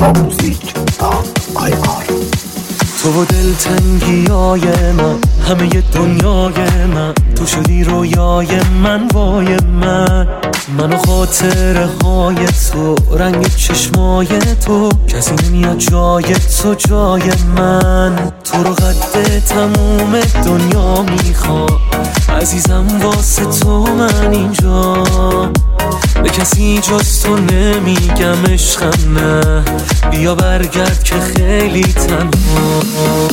sabammuzik.ir تو و دلتنگیای من، همه دنیای من، تو شدی رویای من، وای من و خاطره های تو، رنگ چشمای تو، کسی نمیاد جای تو جای من. تو رو قد تموم دنیا میخوام عزیزم، واسه تو من اینجا، به کسی جز تو نمیگم عشقم نه، بیا برگرد که خیلی تنها.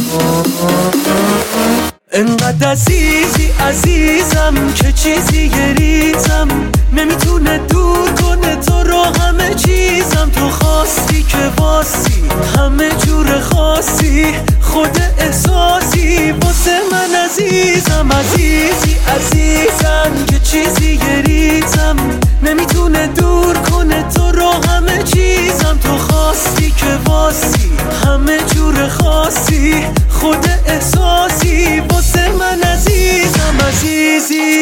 انقدر عزیزی عزیزم که چیزی گریزم نمیتونه دور کنه تو رو، همه چیزم تو خواستی که باسی، همه جور خاصی، خود احساسی واسه من عزیزم. عزیزی عزیزم که چیزی گریزم نمیتونه دور کنه تو رو، همه چیزم تو خواستی که باسی، همه جور خاصی، خود احساسی واسه من عزیزم. عزیزی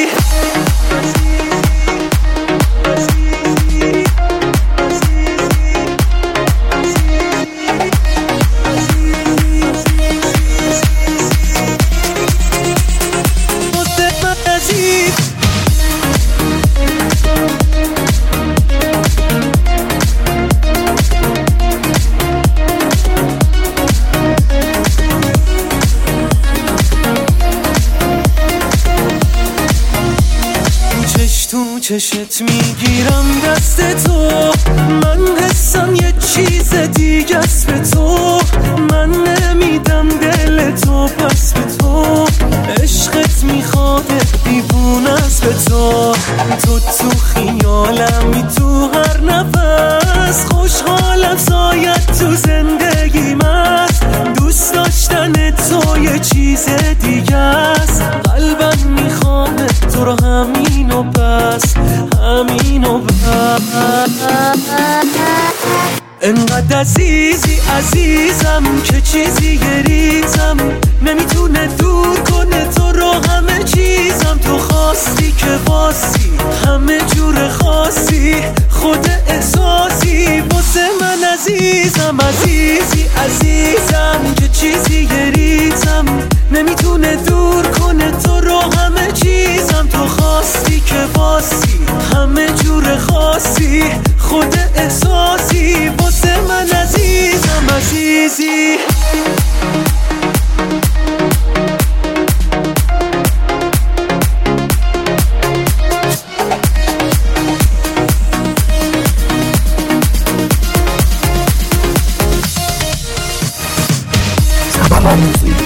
چشت میگیرم دست تو، من حسم یه چیز دیگه است به تو، من نمیدم دل تو پس به تو، عشقت میخواد دیوونه است به تو، تو خیالمی تو هر نفس، خوشحالم سایت تو زندگیم است، دوست داشتن تو یه چیز دیگه است، قلبم میخواد تو رو همین و بس، همین و بس. انقدر عزیزی عزیزم که چیزی گریزم نمیتونه دور کنه تو رو، همه چیزم تو خواستی که باسی، همه جور خاصی، خود احساسی واسه من عزیزم. عزیزی عزیزم که چیزی گریزم نمیتونه دور کنه تو رو، همه چیزم تو خواستی که باسی، همه جور خاصی، خود احساسی واسه من عزیزم. عزیزی sabammuzik.ir